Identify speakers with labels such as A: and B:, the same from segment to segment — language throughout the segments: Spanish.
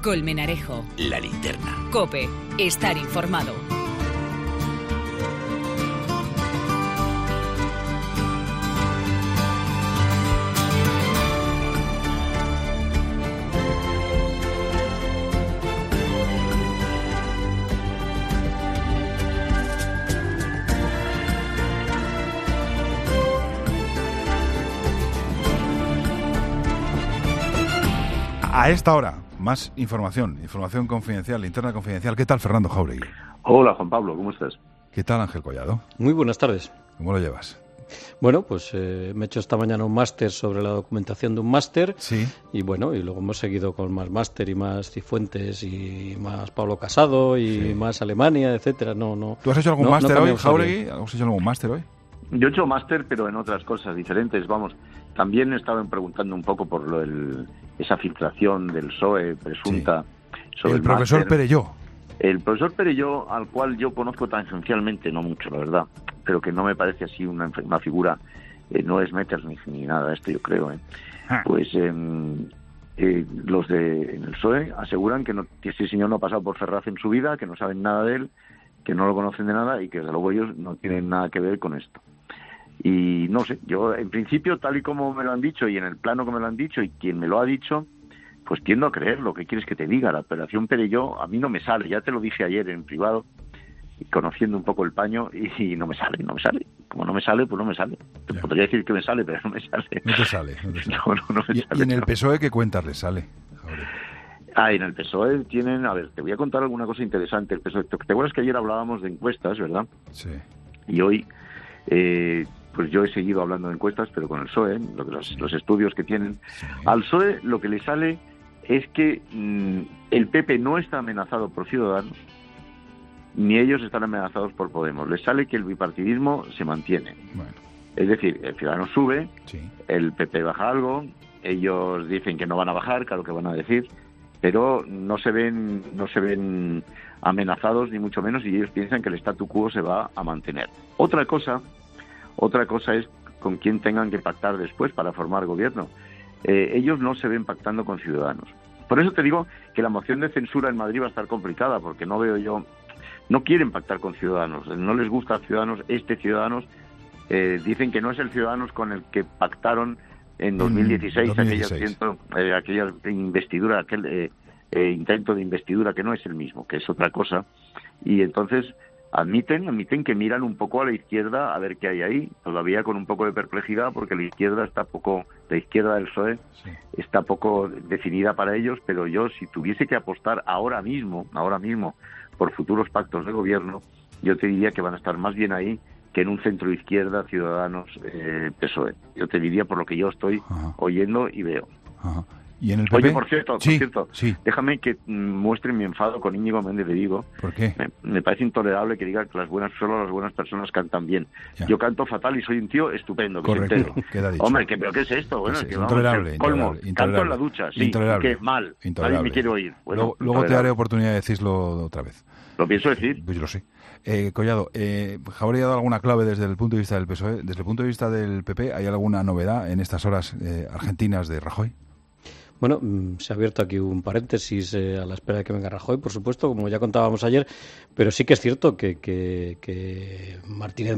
A: Colmenarejo.
B: La Linterna.
A: COPE. Estar informado.
C: A esta hora, más información confidencial, linterna confidencial. ¿Qué tal, Fernando Jáuregui?
D: Hola, Juan Pablo, ¿cómo estás?
C: ¿Qué tal, Ángel Collado?
E: Muy buenas tardes.
C: ¿Cómo lo llevas?
E: Bueno, pues me he hecho esta mañana un máster sobre la documentación de un máster.
C: Sí.
E: Y bueno, y luego hemos seguido con más máster y más Cifuentes y más Pablo Casado y más Alemania, etcétera. No.
C: ¿Tú has hecho algún máster hoy, Jáuregui? ¿Has hecho algún máster hoy?
D: Yo he hecho máster, pero en otras cosas diferentes, vamos. También estaban preguntando un poco por esa filtración del PSOE presunta sobre
C: el profesor
D: máster.
C: Perelló.
D: El profesor Perelló, al cual yo conozco tangencialmente, no mucho, la verdad, pero que no me parece así una figura, no es Metternich ni nada, yo creo. Pues los en el PSOE aseguran que ese señor no ha pasado por Ferraz en su vida, que no saben nada de él, que no lo conocen de nada y que desde luego ellos no tienen nada que ver con esto. Y no sé, yo en principio, tal y como me lo han dicho y en el plano que me lo han dicho y quien me lo ha dicho, pues tiendo a creer lo que quieres que te diga. La operación Perelló a mí no me sale, ya te lo dije ayer en privado, conociendo un poco el paño, y no me sale. Como no me sale, pues no me sale. Te podría decir que me sale, pero no me sale.
C: No te sale.
D: No me sale.
C: ¿Y en el PSOE qué cuentas le sale?
D: En el PSOE tienen... A ver, te voy a contar alguna cosa interesante. El PSOE, ¿te acuerdas que ayer hablábamos de encuestas, verdad?
C: Sí.
D: Y hoy... pues yo he seguido hablando de encuestas, pero con el PSOE, los estudios que tienen. Sí. Al PSOE lo que le sale es que el PP no está amenazado por Ciudadanos, ni ellos están amenazados por Podemos. Les sale que el bipartidismo se mantiene. Bueno. Es decir, el Ciudadanos sube, sí. El PP baja algo, ellos dicen que no van a bajar, claro que van a decir, pero no se ven amenazados ni mucho menos, y ellos piensan que el statu quo se va a mantener. Otra cosa es con quién tengan que pactar después para formar gobierno. Ellos no se ven pactando con Ciudadanos. Por eso te digo que la moción de censura en Madrid va a estar complicada, porque no quieren pactar con Ciudadanos, no les gusta a Ciudadanos. Ciudadanos dicen que no es el Ciudadanos con el que pactaron en 2016. Aquella investidura, aquel intento de investidura, que no es el mismo, que es otra cosa, y entonces admiten que miran un poco a la izquierda a ver qué hay ahí, todavía con un poco de perplejidad, porque la izquierda del PSOE está poco definida para ellos, pero yo, si tuviese que apostar ahora mismo por futuros pactos de gobierno, yo te diría que van a estar más bien ahí que en un centro izquierda, Ciudadanos, PSOE. Yo te diría por lo que yo estoy oyendo y veo.
C: Ajá. ¿Y en el PP?
D: Oye, por cierto, déjame que muestre mi enfado con Íñigo Méndez de Vigo.
C: ¿Por qué?
D: Me parece intolerable que diga que solo las buenas personas cantan bien. Ya. Yo canto fatal y soy un tío estupendo.
C: Correcto, queda dicho.
D: Hombre, ¿pero qué es esto? Bueno,
C: es
D: que
C: intolerable.
D: Canto en la ducha, sí, que mal. Nadie me quiere oír. Bueno,
C: luego te daré oportunidad de decirlo otra vez.
D: ¿Lo pienso decir?
C: Pues yo lo sé. Collado, ¿Jáuregui ha dado alguna clave desde el punto de vista del PSOE? Desde el punto de vista del PP, ¿hay alguna novedad en estas horas argentinas de Rajoy?
E: Bueno, se ha abierto aquí un paréntesis a la espera de que venga Rajoy, por supuesto, como ya contábamos ayer, pero sí que es cierto que Fernández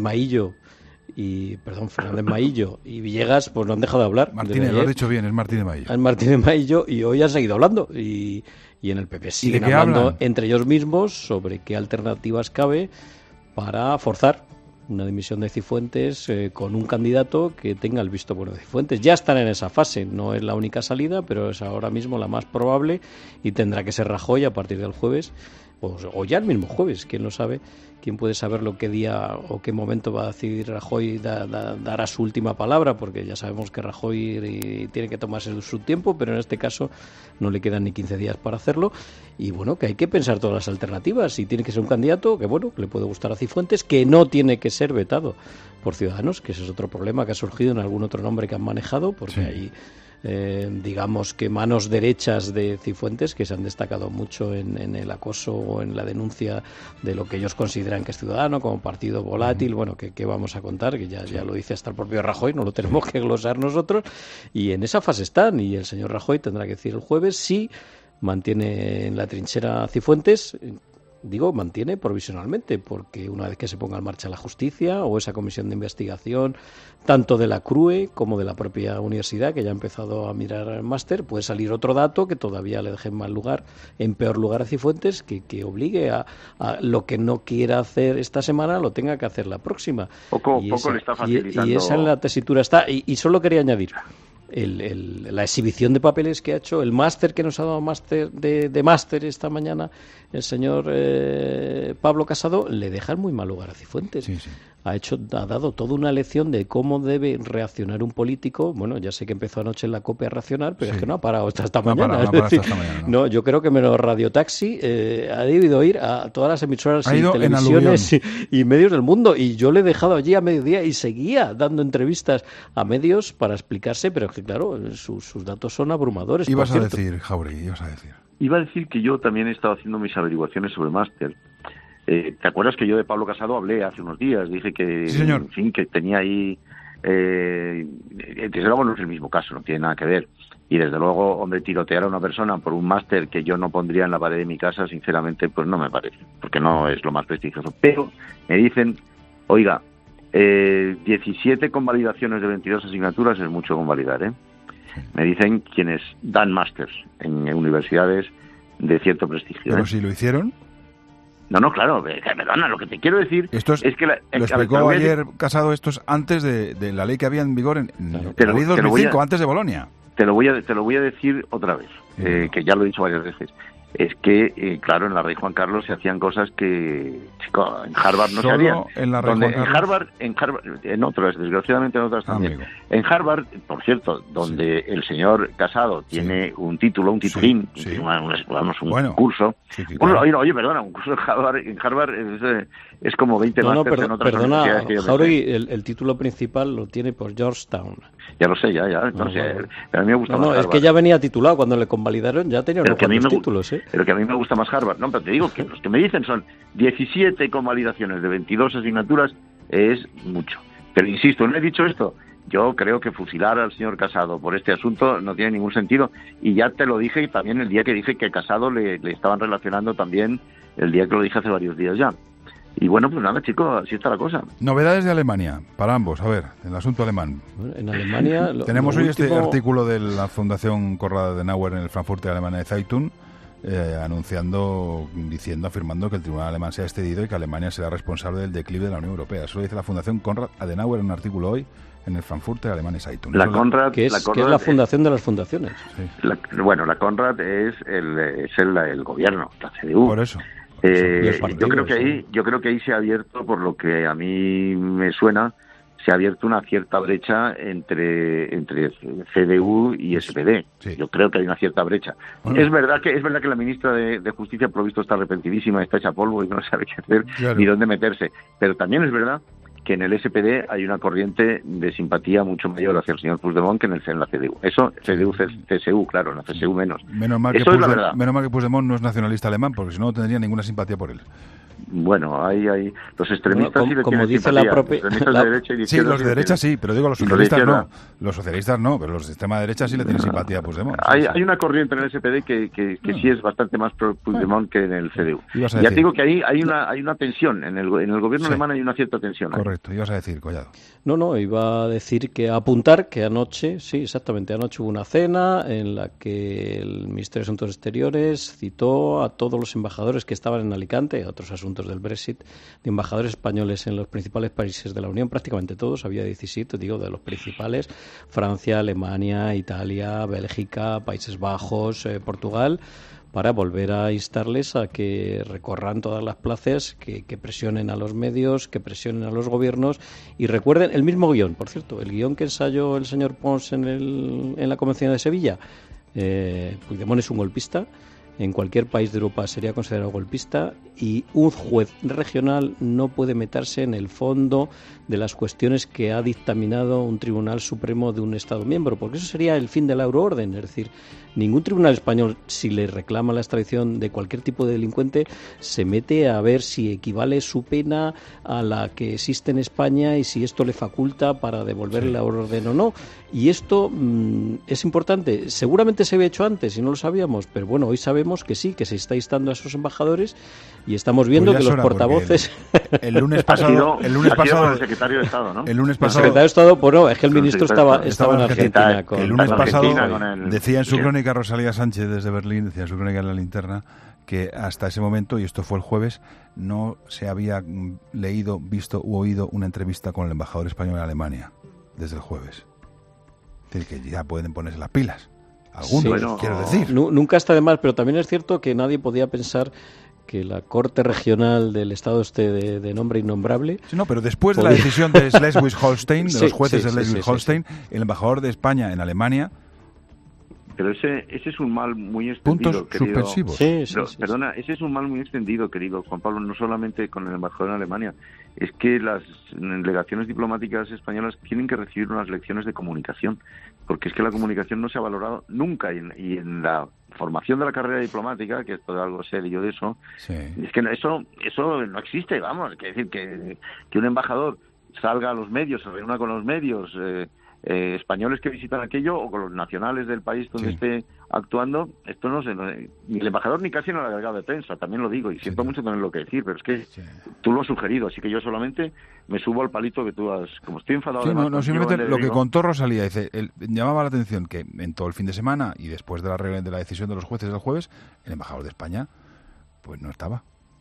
E: Maillo y Villegas pues no han dejado de hablar.
C: Martínez, lo has dicho bien, es Martínez Maillo.
E: Es Martínez Maillo, y hoy han seguido hablando, y en el PP siguen hablando entre ellos mismos sobre qué alternativas cabe para forzar una dimisión de Cifuentes con un candidato que tenga el visto bueno de Cifuentes. Ya están en esa fase, no es la única salida, pero es ahora mismo la más probable, y tendrá que ser Rajoy a partir del jueves, o ya el mismo jueves, quién lo sabe, quién puede saberlo qué día o qué momento va a decidir Rajoy dará su última palabra, porque ya sabemos que Rajoy tiene que tomarse su tiempo, pero en este caso no le quedan ni 15 días para hacerlo, y bueno, que hay que pensar todas las alternativas, y tiene que ser un candidato que bueno, que le puede gustar a Cifuentes, que no tiene que ser vetado por Ciudadanos, que ese es otro problema que ha surgido en algún otro nombre que han manejado, porque hay digamos que manos derechas de Cifuentes que se han destacado mucho en el acoso o en la denuncia de lo que ellos consideran que es Ciudadano como partido volátil. Bueno, que vamos a contar, que ya lo dice hasta el propio Rajoy, no lo tenemos que glosar nosotros, y en esa fase están, y el señor Rajoy tendrá que decir el jueves si mantiene en la trinchera Cifuentes. Digo, mantiene provisionalmente, porque una vez que se ponga en marcha la justicia o esa comisión de investigación, tanto de la CRUE como de la propia universidad, que ya ha empezado a mirar el máster, puede salir otro dato que todavía le deje en peor lugar a Cifuentes, que obligue a lo que no quiera hacer esta semana, lo tenga que hacer la próxima.
D: Poco le está facilitando.
E: Y esa en la tesitura está. Y solo quería añadir la exhibición de papeles que ha hecho, el máster que nos ha dado de máster esta mañana el señor Pablo Casado, le deja en muy mal lugar a Cifuentes.
C: Sí.
E: Ha dado toda una lección de cómo debe reaccionar un político. Bueno, ya sé que empezó anoche en la COPE a reaccionar, pero es que no ha parado hasta esta mañana. No, yo creo que menos Radio Taxi ha debido ir a todas las emisoras y televisiones y medios del mundo. Y yo le he dejado allí a mediodía y seguía dando entrevistas a medios para explicarse, pero es que claro, sus datos son abrumadores.
C: Ibas a decir, Jauregui,
D: Iba a decir que yo también he estado haciendo mis averiguaciones sobre máster. ¿Te acuerdas que yo de Pablo Casado hablé hace unos días? Dije que,
C: sí, señor.
D: En fin, que tenía ahí... desde luego no es el mismo caso, no tiene nada que ver. Y desde luego, hombre, tirotear a una persona por un máster que yo no pondría en la pared de mi casa, sinceramente, pues no me parece, porque no es lo más prestigioso. Pero me dicen, oiga, 17 convalidaciones de 22 asignaturas es mucho convalidar, ¿eh? Me dicen quienes dan másters en universidades de cierto prestigio.
C: ¿Pero si lo hicieron?
D: No, claro, perdona, lo que te quiero decir es que...
C: Lo explicó ayer Casado, esto es antes de la ley que había en vigor en la ley 2005, antes de Bolonia.
D: Te lo voy a decir otra vez, que ya lo he dicho varias veces. Es que, claro, en la Rey Juan Carlos se hacían cosas que, chico, en Harvard no se harían.
C: En la Rey Juan Carlos.
D: En Harvard, en otras, desgraciadamente en otras también.
C: Amigo.
D: En Harvard, por cierto, donde el señor Casado tiene un título, un titulín, un curso. Sí, claro. Oye, perdona, un curso en Harvard es como 20 másteres en otras universidades.
E: Perdona, Jauregui, el título principal lo tiene por Georgetown.
D: Ya lo sé, ya. No sé, pero a mí me gusta más
E: Harvard. Es que ya venía titulado, cuando le convalidaron ya tenía unos cuantos títulos, ¿eh?
D: Pero que a mí me gusta más Harvard. No, pero te digo que los que me dicen son 17 convalidaciones de 22 asignaturas es mucho. Pero insisto, no he dicho esto. Yo creo que fusilar al señor Casado por este asunto no tiene ningún sentido. Y ya te lo dije también el día que dije que Casado le estaban relacionando también, el día que lo dije hace varios días ya. Y bueno, pues nada, chicos, así está la cosa.
C: Novedades de Alemania, para ambos. A ver, el asunto alemán.
E: En Alemania...
C: Tenemos hoy este artículo de la Fundación Konrad Adenauer en el Frankfurter Allgemeine Zeitung, afirmando que el tribunal alemán se ha excedido y que Alemania será responsable del declive de la Unión Europea. Eso lo dice la Fundación Konrad Adenauer en un artículo hoy en el Frankfurter Allgemeine Zeitung.
E: Que es la fundación de las fundaciones.
C: Sí.
D: La Konrad es el gobierno, la CDU.
C: Por eso.
D: Yo creo que ahí se ha abierto, por lo que a mí me suena, se ha abierto una cierta brecha entre CDU y SPD. Sí. Yo creo que hay una cierta brecha. Bueno. Es verdad que la ministra de Justicia, por lo visto, está arrepentidísima, está hecha polvo y no sabe qué hacer ni dónde meterse. Pero también es verdad que en el SPD hay una corriente de simpatía mucho mayor hacia el señor Puigdemont que en la CDU. Eso, CSU, claro, en la CSU menos.
C: Menos mal
D: Eso es la verdad.
C: Menos mal que Puigdemont no es nacionalista alemán, porque si no, no tendría ninguna simpatía por él.
D: Bueno, hay los extremistas sí le
E: como
D: tienen
E: dice
D: simpatía.
E: la propia...
D: Los extremistas de derecha y de izquierda.
C: Sí, los de derecha sí, pero digo, los socialistas no. Los socialistas no, pero los de extrema derecha sí le tienen simpatía a Puigdemont.
D: Hay una corriente en el SPD que sí es bastante más pro Puigdemont que en el CDU. Ya te digo que ahí hay una tensión. En el gobierno alemán hay una cierta tensión.
C: Correcto, ibas a decir, Collado.
E: No, iba a decir apuntar que anoche hubo una cena en la que el Ministerio de Asuntos Exteriores citó a todos los embajadores que estaban en Alicante, a otros asuntos del Brexit, de embajadores españoles en los principales países de la Unión, prácticamente todos, había 17, de los principales, Francia, Alemania, Italia, Bélgica, Países Bajos, Portugal, para volver a instarles a que recorran todas las plazas, que presionen a los medios, que presionen a los gobiernos y recuerden el mismo guión, por cierto, el guión que ensayó el señor Pons en la Convención de Sevilla. Puigdemont es un golpista, en cualquier país de Europa sería considerado golpista, y un juez regional no puede meterse en el fondo de las cuestiones que ha dictaminado un tribunal supremo de un Estado miembro, porque eso sería el fin de la euroorden. Es decir, ningún tribunal español, si le reclama la extradición de cualquier tipo de delincuente, se mete a ver si equivale su pena a la que existe en España y si esto le faculta para devolverle la orden o no. Y esto es importante. Seguramente se había hecho antes y no lo sabíamos, pero bueno, hoy sabemos que sí, que se está instando a esos embajadores, y estamos viendo que los portavoces...
C: El lunes pasado
D: el secretario de Estado, ¿no?
C: El lunes
E: El
C: pasado...
E: secretario de Estado, pues no, es que el ministro estaba en Argentina.
C: El lunes pasado decía en su crónica Rosalía Sánchez desde Berlín, decía en su crónica en La Linterna, que hasta ese momento, y esto fue el jueves, no se había leído, visto u oído una entrevista con el embajador español en Alemania desde el jueves. Es decir, que ya pueden ponerse las pilas. Algunos, quiero decir.
E: Nunca está de más, pero también es cierto que nadie podía pensar que la Corte Regional del Estado de nombre innombrable...
C: Sí, no, pero después de la decisión de Schleswig-Holstein, de los jueces de Schleswig-Holstein, el embajador de España en Alemania...
D: Pero ese es un mal muy extendido,
C: puntos
D: querido.
C: suspensivos.
D: Perdona, ese es un mal muy extendido, querido Juan Pablo, no solamente con el embajador en Alemania. Es que las delegaciones diplomáticas españolas tienen que recibir unas lecciones de comunicación, porque es que la comunicación no se ha valorado nunca, y en la formación de la carrera diplomática, que es todo algo serio de eso, es que eso no existe, vamos. Es decir, que un embajador salga a los medios, se reúna con los medios... españoles que visitan aquello, o con los nacionales del país donde esté actuando, esto no sé, ni el embajador ni casi en el agregado de prensa, también lo digo, y siento mucho tener lo que decir, pero es que tú lo has sugerido, así que yo solamente me subo al palito que tú has, como estoy enfadado...
C: simplemente lo que contó Rosalía, dice, llamaba la atención que en todo el fin de semana y después de la decisión de los jueces del jueves, el embajador de España pues no estaba.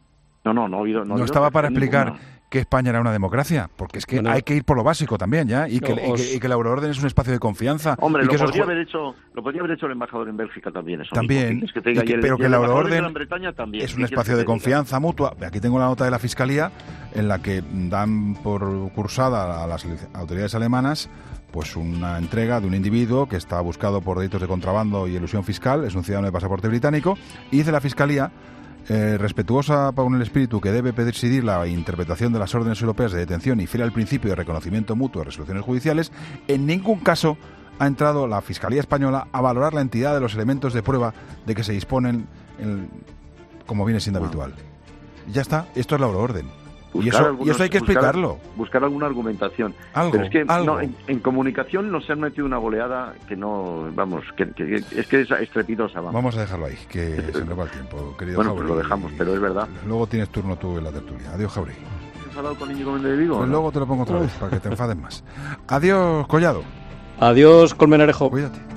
C: No estaba para explicar que España era una democracia, porque es que hay que ir por lo básico también, ¿ya? Y que la euroorden es un espacio de confianza.
D: Hombre,
C: y que
D: lo podría haber hecho el embajador en Bélgica también. Eso
C: también,
D: mismo,
C: pero que la euroorden
D: también,
C: es un espacio de confianza mutua. Aquí tengo la nota de la Fiscalía en la que dan por cursada a las autoridades alemanas pues una entrega de un individuo que está buscado por delitos de contrabando y elusión fiscal, es un ciudadano de pasaporte británico, y dice la Fiscalía... respetuosa con el espíritu que debe presidir la interpretación de las órdenes europeas de detención y fiel al principio de reconocimiento mutuo de resoluciones judiciales, en ningún caso ha entrado la Fiscalía Española a valorar la entidad de los elementos de prueba de que se disponen como viene siendo habitual. Ya está, esto es la euroorden. Y eso hay que explicarlo.
D: Buscar alguna argumentación. Pero es que no, en comunicación nos han metido una boleada que no, vamos, que es estrepitosa.
C: Vamos a dejarlo ahí, que se nos va el tiempo, querido
D: Bueno,
C: Jauregui.
D: pues lo dejamos, pero es verdad.
C: Luego tienes turno tú en la tertulia. Adiós, Jauregui.
D: ¿Estás enfadado con Íñigo Méndez de Vigo?
C: Pues luego te lo pongo otra vez, para que te enfades más. Adiós, Collado.
E: Adiós, Colmenarejo.
C: Cuídate.